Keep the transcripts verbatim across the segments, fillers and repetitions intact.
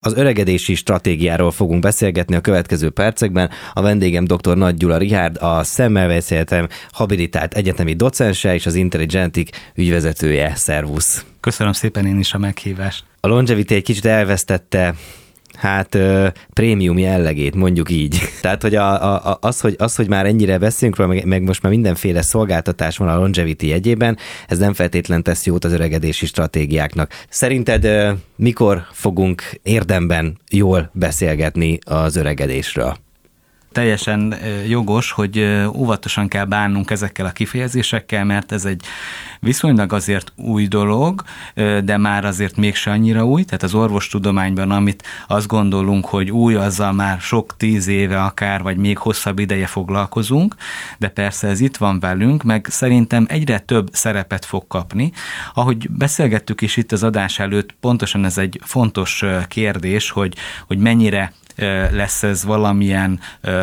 Az öregedési stratégiáról fogunk beszélgetni a következő percekben. A vendégem dr. Nagy Gyula Richárd, a Semmelweis Egyetem habilitált egyetemi docense és az Intelligentic ügyvezetője. Szervusz! Köszönöm szépen én is a meghívást. A Longevity egy kicsit elvesztette hát ö, prémium jellegét, mondjuk így. Tehát, hogy a, a, az, hogy, az, hogy már ennyire beszélünk róla, meg, meg most már mindenféle szolgáltatás van a Longevity jegyében, ez nem feltétlen tesz jót az öregedési stratégiáknak. Szerinted ö, mikor fogunk érdemben jól beszélgetni az öregedésről? Teljesen jogos, hogy óvatosan kell bánnunk ezekkel a kifejezésekkel, mert ez egy viszonylag azért új dolog, de már azért mégse annyira új, tehát az orvostudományban, amit azt gondolunk, hogy új, azzal már sok tíz éve akár, vagy még hosszabb ideje foglalkozunk, de persze ez itt van velünk, meg szerintem egyre több szerepet fog kapni. Ahogy beszélgettük is itt az adás előtt, pontosan ez egy fontos kérdés, hogy, hogy mennyire lesz ez valamilyen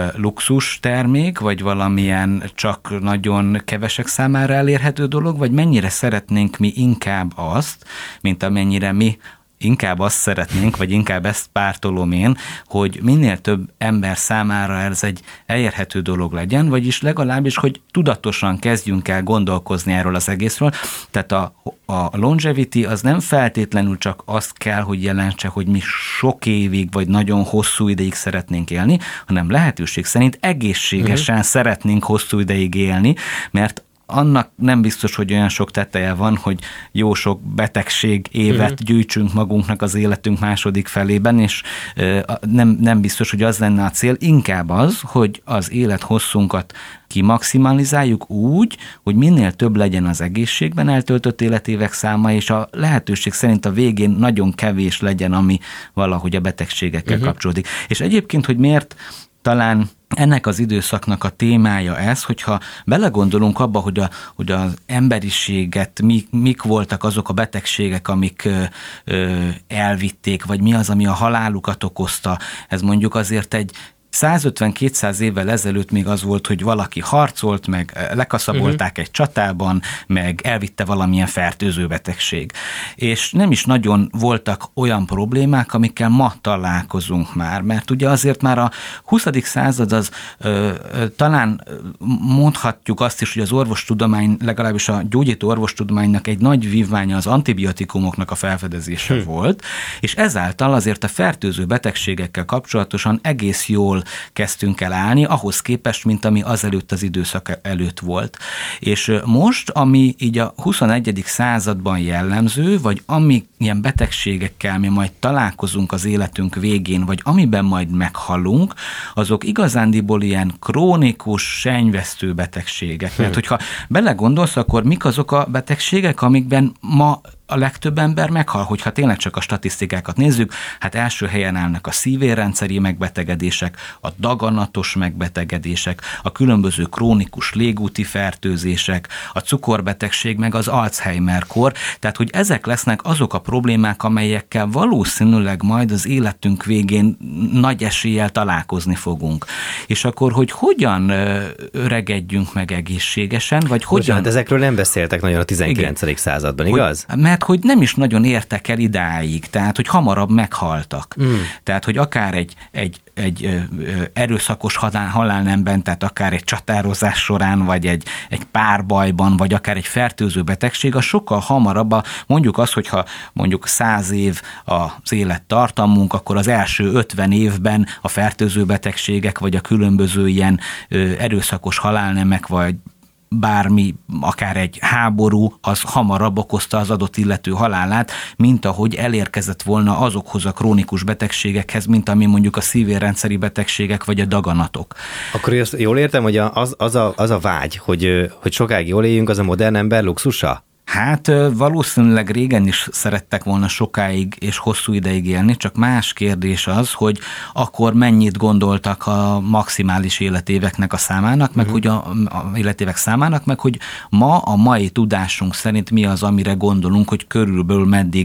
luxus termék, vagy valamilyen csak nagyon kevesek számára elérhető dolog, vagy mennyire szeretnénk mi inkább azt, mint amennyire mi inkább azt szeretnénk, vagy inkább ezt pártolom én, hogy minél több ember számára ez egy elérhető dolog legyen, vagyis legalábbis, hogy tudatosan kezdjünk el gondolkozni erről az egészről. Tehát a, a longevity az nem feltétlenül csak azt kell, hogy jelentse, hogy mi sok évig, vagy nagyon hosszú ideig szeretnénk élni, hanem lehetőség szerint egészségesen uh-huh. szeretnénk hosszú ideig élni, mert annak nem biztos, hogy olyan sok teteje van, hogy jó sok betegség évet uh-huh. gyűjtsünk magunknak az életünk második felében, és nem, nem biztos, hogy az lenne a cél, inkább az, hogy az élethosszunkat kimaximalizáljuk úgy, hogy minél több legyen az egészségben eltöltött életévek száma, és a lehetőség szerint a végén nagyon kevés legyen, ami valahogy a betegségekkel uh-huh. kapcsolódik. És egyébként, hogy miért talán ennek az időszaknak a témája ez, hogyha belegondolunk abba, hogy, a, hogy az emberiséget, mi, mik voltak azok a betegségek, amik ö, ö, elvitték, vagy mi az, ami a halálukat okozta, ez mondjuk azért egy százötven-kétszáz évvel ezelőtt még az volt, hogy valaki harcolt, meg lekaszabolták uh-huh. egy csatában, meg elvitte valamilyen fertőző betegség. És nem is nagyon voltak olyan problémák, amikkel ma találkozunk már, mert ugye azért már a huszadik század az ö, ö, talán mondhatjuk azt is, hogy az orvostudomány, legalábbis a gyógyító orvostudománynak egy nagy vívmánya az antibiotikumoknak a felfedezése hmm. volt, és ezáltal azért a fertőző betegségekkel kapcsolatosan egész jól kezdtünk el állni, ahhoz képest, mint ami azelőtt az időszak előtt volt. És most, ami így a huszonegyedik században jellemző, vagy ami ilyen betegségekkel mi majd találkozunk az életünk végén, vagy amiben majd meghalunk, azok igazándiból ilyen krónikus, sennyvesztő betegségek. Mert hogyha belegondolsz, akkor mik azok a betegségek, amikben ma a legtöbb ember meghal, hogyha tényleg csak a statisztikákat nézzük, hát első helyen állnak a szívérrendszeri megbetegedések, a daganatos megbetegedések, a különböző krónikus légúti fertőzések, a cukorbetegség, meg az Alzheimer-kor, tehát hogy ezek lesznek azok a problémák, amelyekkel valószínűleg majd az életünk végén nagy eséllyel találkozni fogunk. És akkor, hogy hogyan öregedjünk meg egészségesen, vagy hogyan... Bocsánat, ezekről nem beszéltek nagyon a tizenkilencedik Igen. században, igaz? Hogy, mert hogy nem is nagyon értek el idáig, tehát hogy hamarabb meghaltak. Mm. Tehát, hogy akár egy, egy, egy erőszakos halálnemben, tehát akár egy csatározás során, vagy egy, egy párbajban, vagy akár egy fertőző betegség, az sokkal hamarabb, a, mondjuk az, hogyha mondjuk száz év az élettartamunk, akkor az első ötven évben a fertőző betegségek, vagy a különböző ilyen erőszakos halálnemek, vagy bármi, akár egy háború, az hamarabb okozta az adott illető halálát, mint ahogy elérkezett volna azokhoz a krónikus betegségekhez, mint ami mondjuk a szívérrendszeri betegségek, vagy a daganatok. Akkor azt jól értem, hogy az, az, a, az a vágy, hogy, hogy sokáig jól éljünk, az a modern ember luxusa? Hát valószínűleg régen is szerettek volna sokáig és hosszú ideig élni, csak más kérdés az, hogy akkor mennyit gondoltak a maximális életéveknek a számának, meg uh-huh. hogy a, a életévek számának, meg hogy ma a mai tudásunk szerint mi az, amire gondolunk, hogy körülbelül meddig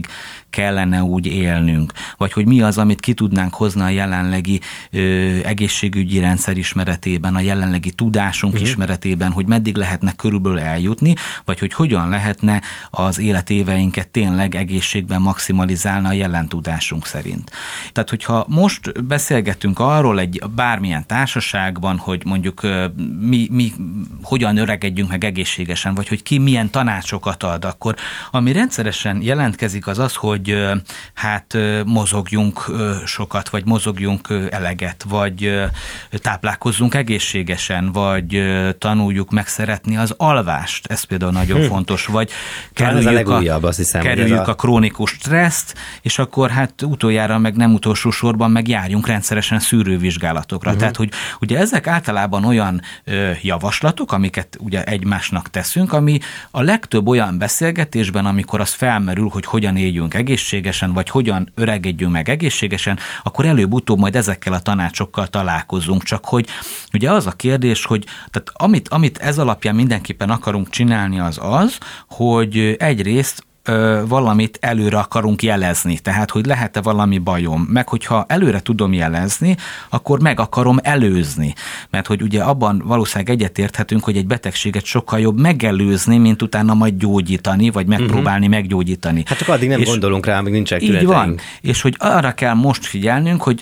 kellene úgy élnünk, vagy hogy mi az, amit ki tudnánk hozni a jelenlegi ö, egészségügyi rendszer ismeretében, a jelenlegi tudásunk uh-huh. ismeretében, hogy meddig lehetne körülbelül eljutni, vagy hogy hogyan lehetne az életéveinket tényleg egészségben maximalizálni a jelen tudásunk szerint. Tehát, hogyha most beszélgetünk arról egy bármilyen társaságban, hogy mondjuk mi, mi hogyan öregedjünk meg egészségesen, vagy hogy ki milyen tanácsokat ad, akkor ami rendszeresen jelentkezik az az, hogy hát mozogjunk sokat, vagy mozogjunk eleget, vagy táplálkozzunk egészségesen, vagy tanuljuk meg szeretni az alvást. Ez például nagyon hm. fontos, vagy kerüljük, a, a, hiszem, kerüljük a... a krónikus stresszt, és akkor hát utoljára meg nem utolsó sorban meg járjunk rendszeresen szűrővizsgálatokra. Uh-huh. Tehát, hogy ugye ezek általában olyan ö, javaslatok, amiket ugye egymásnak teszünk, ami a legtöbb olyan beszélgetésben, amikor az felmerül, hogy hogyan éljünk egészségesen, vagy hogyan öregedjünk meg egészségesen, akkor előbb-utóbb majd ezekkel a tanácsokkal találkozunk. Csak hogy ugye az a kérdés, hogy tehát amit, amit ez alapján mindenképpen akarunk csinálni, az az, hogy egyrészt valamit előre akarunk jelezni, tehát hogy lehet-e valami bajom, meg hogyha előre tudom jelezni, akkor meg akarom előzni, mert hogy ugye abban valószínűleg egyetérthetünk, hogy egy betegséget sokkal jobb megelőzni, mint utána majd gyógyítani, vagy megpróbálni uh-huh. meggyógyítani. Hát csak addig nem és gondolunk rá, még nincsenek tüneteink. Így van, és hogy arra kell most figyelnünk, hogy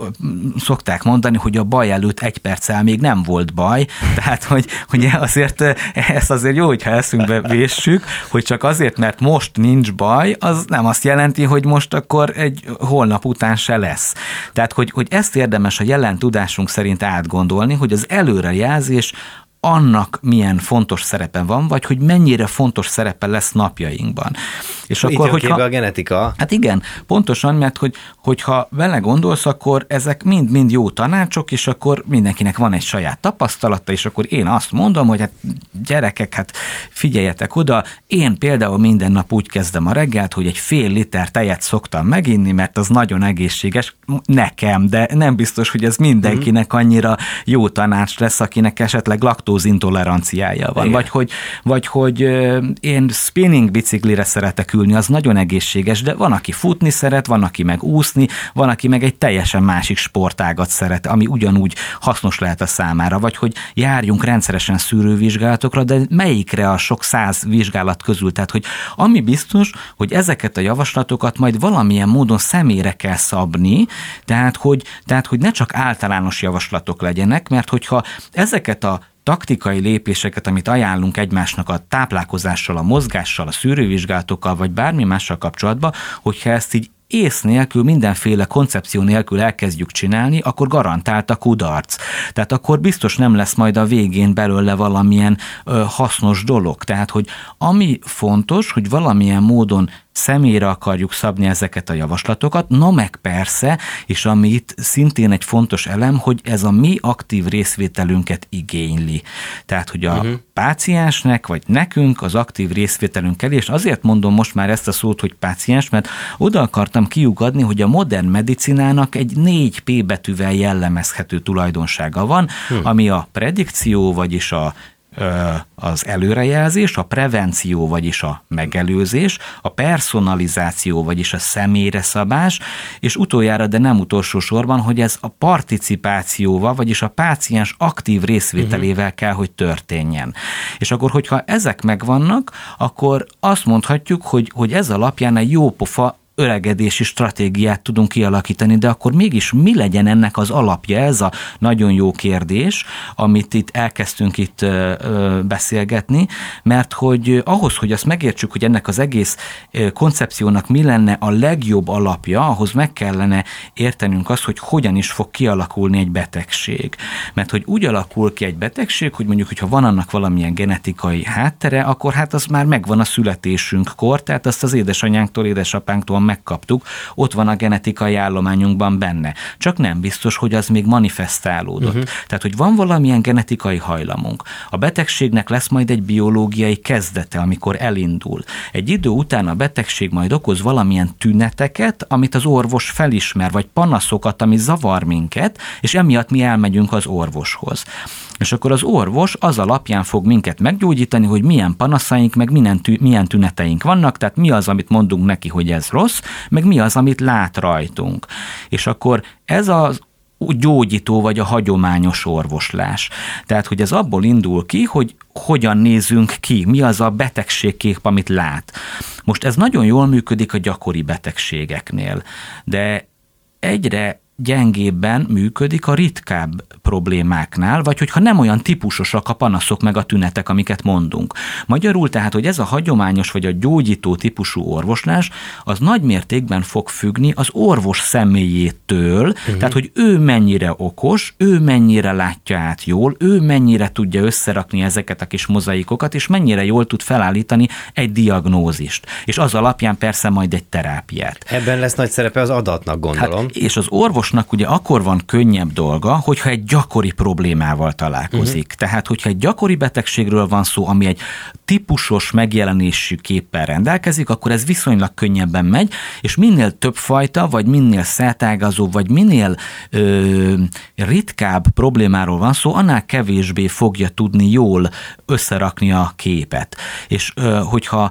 szokták mondani, hogy a baj előtt egy perccel még nem volt baj, tehát hogy, hogy azért ezt azért jó, hogyha eszünkbe véssük, hogy csak azért, mert most nincs baj, az nem azt jelenti, hogy most akkor egy holnap után se lesz. Tehát, hogy, hogy ezt érdemes a jelen tudásunk szerint átgondolni, hogy az előrejelzés annak milyen fontos szerepe van, vagy hogy mennyire fontos szerepe lesz napjainkban. És itt akkor, hogyha, a genetika. Hát igen, pontosan, mert hogy, hogyha vele gondolsz, akkor ezek mind-mind jó tanácsok, és akkor mindenkinek van egy saját tapasztalata, és akkor én azt mondom, hogy hát gyerekek, hát figyeljetek oda, én például minden nap úgy kezdem a reggelt, hogy egy fél liter tejet szoktam meginni, mert az nagyon egészséges nekem, de nem biztos, hogy ez mindenkinek annyira jó tanács lesz, akinek esetleg laktózintoleranciája van. Vagy hogy, vagy hogy én spinning biciklire szeretek ülni, az nagyon egészséges, de van, aki futni szeret, van, aki meg úszni, van, aki meg egy teljesen másik sportágat szeret, ami ugyanúgy hasznos lehet a számára. Vagy hogy járjunk rendszeresen szűrővizsgálatokra, de melyikre a sok száz vizsgálat közül? Tehát, hogy ami biztos, hogy ezeket a javaslatokat majd valamilyen módon személyre kell szabni, tehát hogy, tehát, hogy ne csak általános javaslatok legyenek, mert hogyha ezeket a taktikai lépéseket, amit ajánlunk egymásnak a táplálkozással, a mozgással, a szűrővizsgálatokkal, vagy bármi mással kapcsolatban, hogyha ezt így ész nélkül, mindenféle koncepció nélkül elkezdjük csinálni, akkor garantált a kudarc. Tehát akkor biztos nem lesz majd a végén belőle valamilyen ö, hasznos dolog. Tehát, hogy ami fontos, hogy valamilyen módon személyre akarjuk szabni ezeket a javaslatokat, na meg persze, és ami itt szintén egy fontos elem, hogy ez a mi aktív részvételünket igényli. Tehát, hogy a uh-huh. páciensnek, vagy nekünk az aktív részvételünk kell, és azért mondom most már ezt a szót, hogy páciens, mert oda akartam kiugadni, hogy a modern medicinának egy négy P betűvel jellemezhető tulajdonsága van, uh-huh. ami a predikció, vagyis a az előrejelzés, a prevenció, vagyis a megelőzés, a personalizáció, vagyis a személyre szabás, és utoljára, de nem utolsó sorban, hogy ez a participációval, vagyis a páciens aktív részvételével uh-huh. kell, hogy történjen. És akkor, hogyha ezek megvannak, akkor azt mondhatjuk, hogy, hogy ez alapján egy jó pofa öregedési stratégiát tudunk kialakítani, de akkor mégis mi legyen ennek az alapja? Ez a nagyon jó kérdés, amit itt elkezdtünk itt ö, ö, beszélgetni, mert hogy ahhoz, hogy azt megértsük, hogy ennek az egész koncepciónak mi lenne a legjobb alapja, ahhoz meg kellene értenünk azt, hogy hogyan is fog kialakulni egy betegség. Mert hogy úgy alakul ki egy betegség, hogy mondjuk, hogyha van annak valamilyen genetikai háttere, akkor hát az már megvan a születésünkkor, tehát azt az édesanyánktól, édesapánktól megkaptuk, ott van a genetikai állományunkban benne. Csak nem biztos, hogy az még manifestálódott. Uh-huh. Tehát, hogy van valamilyen genetikai hajlamunk. A betegségnek lesz majd egy biológiai kezdete, amikor elindul. Egy idő után a betegség majd okoz valamilyen tüneteket, amit az orvos felismer, vagy panaszokat, ami zavar minket, és emiatt mi elmegyünk az orvoshoz. És akkor az orvos az alapján fog minket meggyógyítani, hogy milyen panaszaink, meg milyen, tű, milyen tüneteink vannak, tehát mi az, amit mondunk neki, hogy ez rossz, meg mi az, amit lát rajtunk. És akkor ez az gyógyító vagy a hagyományos orvoslás. Tehát, hogy ez abból indul ki, hogy hogyan nézünk ki, mi az a betegségkép, amit lát. Most ez nagyon jól működik a gyakori betegségeknél, de egyre gyengébben működik a ritkább problémáknál, vagy hogyha nem olyan típusosak a panaszok meg a tünetek, amiket mondunk. Magyarul tehát, hogy ez a hagyományos vagy a gyógyító típusú orvoslás, az nagy mértékben fog függni az orvos személyétől, uh-huh. tehát, hogy ő mennyire okos, ő mennyire látja át jól, ő mennyire tudja összerakni ezeket a kis mozaikokat, és mennyire jól tud felállítani egy diagnózist. És az alapján persze majd egy terápiát. Ebben lesz nagy szerepe az adatnak, gondolom. Hát, és az orvos ugye akkor van könnyebb dolga, hogyha egy gyakori problémával találkozik. Uh-huh. Tehát, hogyha egy gyakori betegségről van szó, ami egy típusos megjelenésű képpel rendelkezik, akkor ez viszonylag könnyebben megy, és minél több fajta, vagy minél szertágazóbb, vagy minél ö, ritkább problémáról van szó, annál kevésbé fogja tudni jól összerakni a képet. És ö, hogyha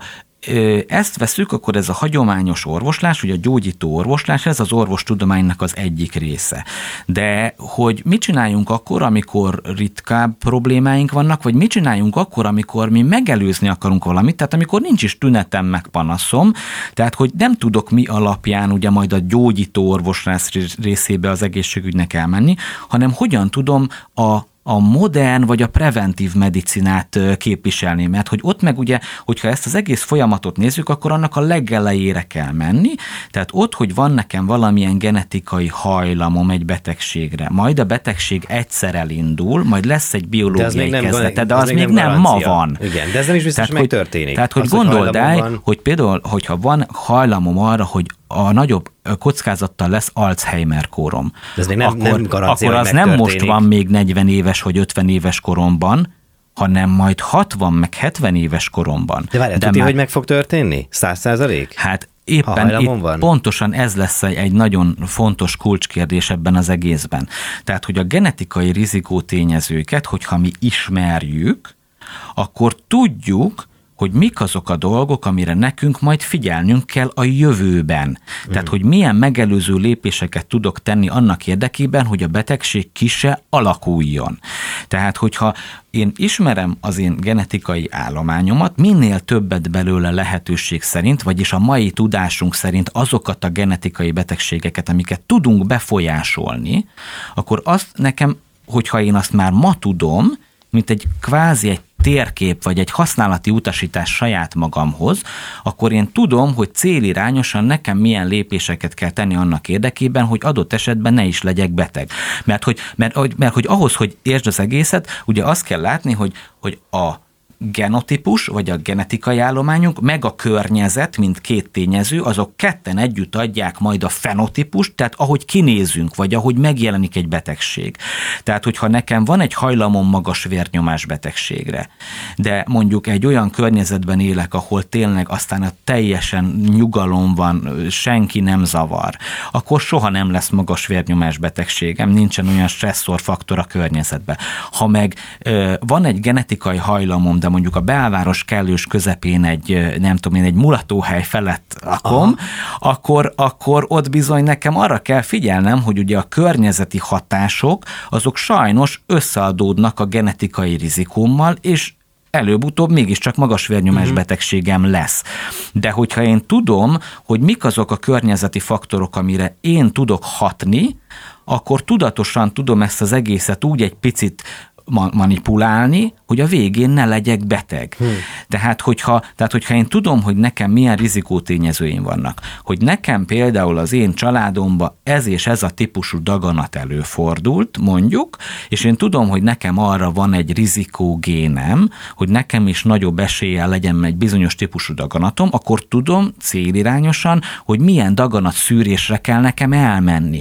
ezt veszük, akkor ez a hagyományos orvoslás, ugye a gyógyító orvoslás, ez az orvostudománynak az egyik része. De hogy mit csináljunk akkor, amikor ritkább problémáink vannak, vagy mit csináljunk akkor, amikor mi megelőzni akarunk valamit, tehát amikor nincs is tünetem meg panaszom, tehát hogy nem tudok mi alapján ugye majd a gyógyító orvoslás részébe az egészségügynek elmenni, hanem hogyan tudom a a modern vagy a preventív medicinát képviselni, mert hogy ott meg ugye, hogyha ezt az egész folyamatot nézzük, akkor annak a legelejére kell menni, tehát ott, hogy van nekem valamilyen genetikai hajlamom egy betegségre, majd a betegség egyszer elindul, majd lesz egy biológiai kezdete, de az még, még nem, nem ma van. Igen, de ez nem is biztos, hogy megtörténik. Tehát, hogy gondold el, hogy például, hogyha van hajlamom arra, hogy a nagyobb kockázattal lesz Alzheimer-kórom. Ez még nem, akkor, nem garancia, akkor az nem most van még negyven éves vagy ötven éves koromban, hanem majd hatvan meg hetven éves koromban. De várjál, tudja, már... hogy meg fog történni? Száz százalék? Hát éppen itt van? Pontosan ez lesz egy nagyon fontos kulcskérdés ebben az egészben. Tehát, hogy a genetikai rizikótényezőket, hogyha mi ismerjük, akkor tudjuk, hogy mik azok a dolgok, amire nekünk majd figyelnünk kell a jövőben. Mm. Tehát, hogy milyen megelőző lépéseket tudok tenni annak érdekében, hogy a betegség ki se alakuljon. Tehát, hogyha én ismerem az én genetikai állományomat, minél többet belőle lehetőség szerint, vagyis a mai tudásunk szerint azokat a genetikai betegségeket, amiket tudunk befolyásolni, akkor azt nekem, hogyha én azt már ma tudom, mint egy kvázi egy térkép, vagy egy használati utasítás saját magamhoz, akkor én tudom, hogy célirányosan nekem milyen lépéseket kell tenni annak érdekében, hogy adott esetben ne is legyek beteg. Mert hogy, mert, mert, hogy ahhoz, hogy értsd az egészet, ugye azt kell látni, hogy, hogy a genotípus, vagy a genetikai állományunk, meg a környezet, mint két tényező, azok ketten együtt adják majd a fenotípust, tehát ahogy kinézünk, vagy ahogy megjelenik egy betegség. Tehát, hogyha nekem van egy hajlamom magas vérnyomás betegségre, de mondjuk egy olyan környezetben élek, ahol tényleg aztán a teljesen nyugalom van, senki nem zavar, akkor soha nem lesz magas vérnyomás betegségem, nincsen olyan stresszorfaktor a környezetben. Ha meg ö, van egy genetikai hajlamom, de mondjuk a belváros kellős közepén egy, nem tudom én, egy mulatóhely felett lakom, akkor, akkor ott bizony nekem arra kell figyelnem, hogy ugye a környezeti hatások, azok sajnos összeadódnak a genetikai rizikómmal, és előbb-utóbb mégiscsak magas vérnyomás uh-huh. betegségem lesz. De hogyha én tudom, hogy mik azok a környezeti faktorok, amire én tudok hatni, akkor tudatosan tudom ezt az egészet úgy egy picit manipulálni, hogy a végén ne legyek beteg. Hmm. Tehát, hogyha, tehát, hogyha én tudom, hogy nekem milyen rizikótényezőim vannak, hogy nekem például az én családomban ez és ez a típusú daganat előfordult, mondjuk, és én tudom, hogy nekem arra van egy rizikógénem, hogy nekem is nagyobb eséllyel legyen egy bizonyos típusú daganatom, akkor tudom célirányosan, hogy milyen daganat szűrésre kell nekem elmenni.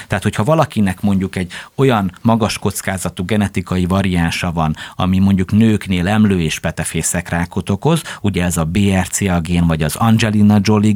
Tehát, hogyha valakinek mondjuk egy olyan magas kockázatú genetikai variánsa van, ami mondjuk nőknél emlő és petefészekrákot okoz, ugye ez a bé er cé á gén, vagy az Angelina Jolie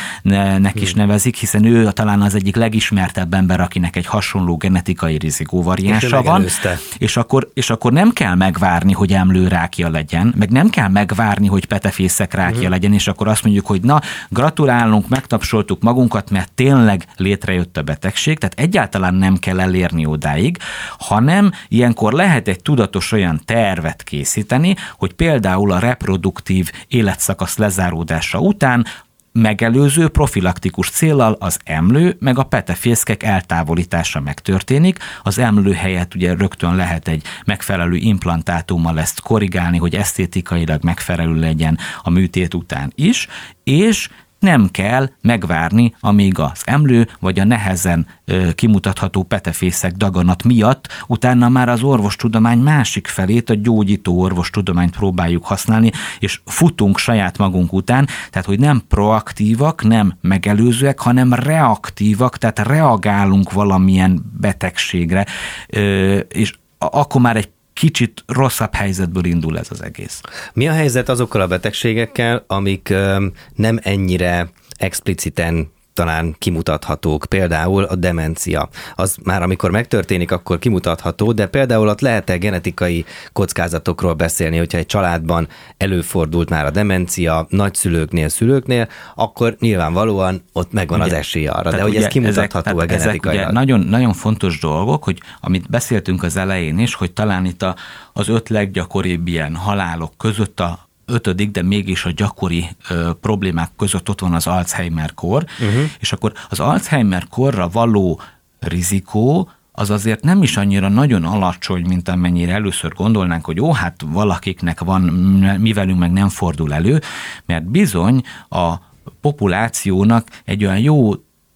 génnek is nevezik, hiszen ő talán az egyik legismertebb ember, akinek egy hasonló genetikai rizikóvariánsa van, és akkor, és akkor nem kell megvárni, hogy emlőrákja legyen, meg nem kell megvárni, hogy petefészek rákja uh-huh. legyen, és akkor azt mondjuk, hogy na, gratulálunk, megtapsoltuk magunkat, mert tényleg létrejött a betegség, tehát egyáltalán nem kell elérni odáig, hanem ilyenkor lehet egy tudatos olyan tervet készíteni, hogy például a reproduktív életszakasz lezáródása után megelőző profilaktikus céllal az emlő meg a petefészkek eltávolítása megtörténik. Az emlő helyett ugye rögtön lehet egy megfelelő implantátummal ezt korrigálni, hogy esztétikailag megfelelő legyen a műtét után is, és nem kell megvárni, amíg az emlő vagy a nehezen ö, kimutatható petefészek daganat miatt utána már az orvostudomány másik felét, a gyógyító orvostudományt próbáljuk használni, és futunk saját magunk után, tehát hogy nem proaktívak, nem megelőzőek, hanem reaktívak, tehát reagálunk valamilyen betegségre, ö, és akkor már egy kicsit rosszabb helyzetből indul ez az egész. Mi a helyzet azokkal a betegségekkel, amik nem ennyire expliciten talán kimutathatók, például a demencia. Az már amikor megtörténik, akkor kimutatható, de például ott lehet-e genetikai kockázatokról beszélni, hogyha egy családban előfordult már a demencia nagyszülőknél, szülőknél, akkor nyilvánvalóan ott megvan ugye, az esély arra. De hogy ez kimutatható a genetikailag. Ezek nagyon, nagyon fontos dolgok, hogy amit beszéltünk az elején is, hogy talán itt a, az öt leggyakoribb ilyen halálok között a ötödik, de mégis a gyakori ö, problémák között ott van az Alzheimer-kór, uh-huh. és akkor az Alzheimer-kórra való rizikó az azért nem is annyira nagyon alacsony, mint amennyire először gondolnánk, hogy ó, hát valakiknek van, mi velünk meg nem fordul elő, mert bizony a populációnak egy olyan jó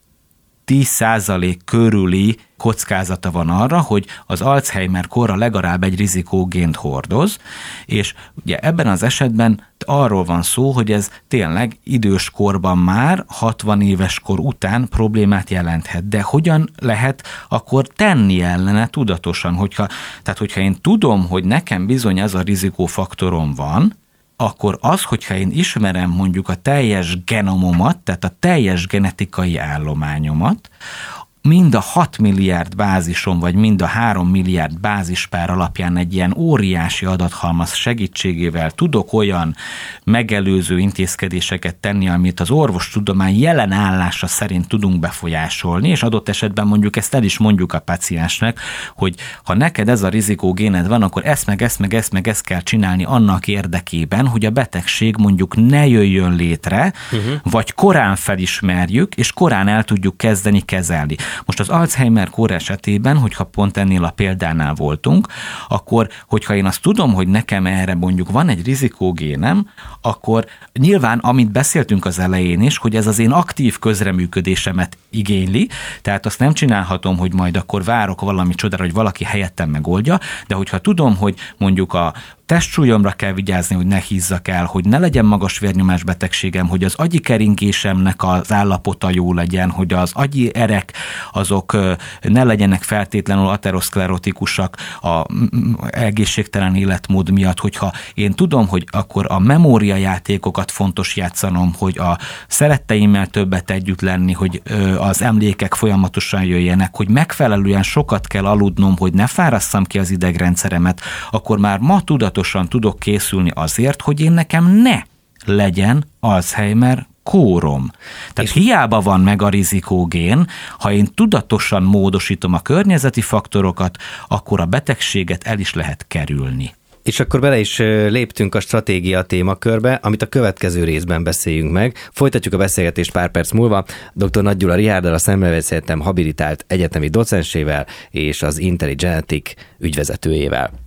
tíz százalék körüli kockázata van arra, hogy az Alzheimer-kórra legalább egy rizikógént hordoz, és ugye ebben az esetben arról van szó, hogy ez tényleg idős korban már, hatvan éves kor után problémát jelenthet. De hogyan lehet akkor tenni ellene tudatosan? Hogyha, tehát hogyha én tudom, hogy nekem bizony ez a rizikófaktorom van, akkor az, hogyha én ismerem mondjuk a teljes genomomat, tehát a teljes genetikai állományomat, mind a hat milliárd bázisom, vagy mind a három milliárd bázispár alapján egy ilyen óriási adathalmaz segítségével tudok olyan megelőző intézkedéseket tenni, amit az orvostudomány jelen állása szerint tudunk befolyásolni, és adott esetben mondjuk ezt el is mondjuk a paciensnek, hogy ha neked ez a rizikógéned van, akkor ezt meg ezt meg ezt meg ezt kell csinálni annak érdekében, hogy a betegség mondjuk ne jöjjön létre, uh-huh. vagy korán felismerjük, és korán el tudjuk kezdeni kezelni. Most az Alzheimer-kór esetében, hogyha pont ennél a példánál voltunk, akkor, hogyha én azt tudom, hogy nekem erre mondjuk van egy rizikógénem, akkor nyilván, amit beszéltünk az elején is, hogy ez az én aktív közreműködésemet igényli, tehát azt nem csinálhatom, hogy majd akkor várok valami csodára, hogy valaki helyettem megoldja, de hogyha tudom, hogy mondjuk a testsúlyomra kell vigyázni, hogy ne hízzak el, hogy ne legyen magas vérnyomás betegségem, hogy az agyi keringésemnek az állapota jó legyen, hogy az agyi erek azok ne legyenek feltétlenül ateroszklerotikusak a egészségtelen életmód miatt, hogyha én tudom, hogy akkor a memóriajátékokat fontos játszanom, hogy a szeretteimmel többet együtt lenni, hogy az emlékek folyamatosan jöjjenek, hogy megfelelően sokat kell aludnom, hogy ne fárasszam ki az idegrendszeremet, akkor már ma tudatosan tudok készülni azért, hogy én nekem ne legyen Alzheimer kórom. Tehát és hiába van meg a rizikógén, ha én tudatosan módosítom a környezeti faktorokat, akkor a betegséget el is lehet kerülni. És akkor bele is léptünk a stratégia témakörbe, amit a következő részben beszéljünk meg. Folytatjuk a beszélgetést pár perc múlva dr. Nagy Gyula Richárddal, a Szemmelweis Egyetem habilitált egyetemi docensével és az IntelliGenetic ügyvezetőjével.